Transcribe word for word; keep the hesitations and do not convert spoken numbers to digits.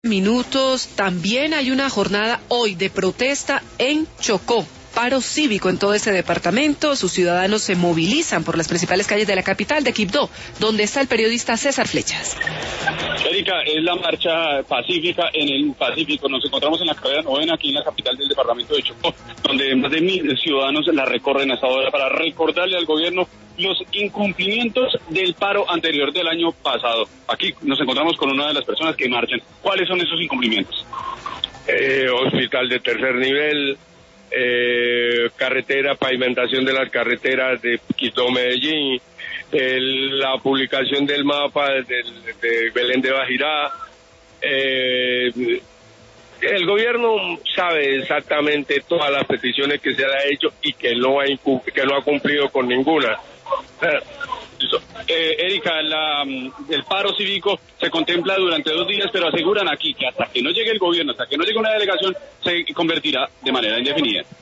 Minutos, también hay una jornada hoy de protesta en Chocó. Paro cívico en todo ese departamento. Sus ciudadanos se movilizan por las principales calles de la capital de Quibdó, donde está el periodista César Flechas. Erika, es la marcha pacífica en el Pacífico. Nos encontramos en la carrera novena, aquí en la capital del departamento de Chocó, donde más de mil ciudadanos la recorren hasta ahora para recordarle al gobierno los incumplimientos del paro anterior del año pasado. Aquí nos encontramos con una de las personas que marchan. ¿Cuáles son esos incumplimientos? Eh, hospital de tercer nivel, eh, carretera, pavimentación de las carreteras de Quito Medellín, el, la publicación del mapa de, de Belén de Bajirá. Eh, el gobierno sabe exactamente todas las peticiones que se le ha hecho y que no ha, que no ha cumplido con ninguna. Eh, Erika, la, el paro cívico se contempla durante dos días, pero aseguran aquí que hasta que no llegue el gobierno, hasta que no llegue una delegación, se convertirá de manera indefinida.